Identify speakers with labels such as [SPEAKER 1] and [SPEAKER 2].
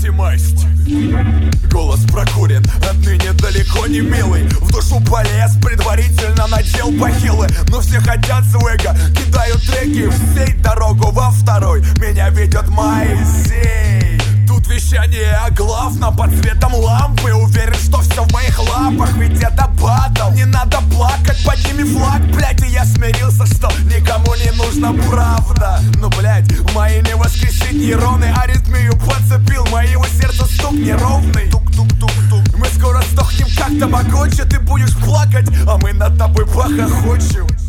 [SPEAKER 1] зависимость. Голос прокурен, отныне далеко не милый. В душу полез, предварительно надел бахилы. Но все хотят свега, кидают треки в сеть. Дорогу во второй меня ведет Моисей. Тут вещание главно под цветом лампы. Уверен, что все в моих лапах, ведь это батл. Не надо плакать, подними флаг, блять. И я смирился, что никому не нужна правда. Ну, блять, мои не воскресить нейроны. Аритмию подцепил, моего сердца стук неровный. Тук-тук-тук-тук. Мы скоро сдохнем как тамагочи. Ты будешь плакать, а мы над тобой похохочем.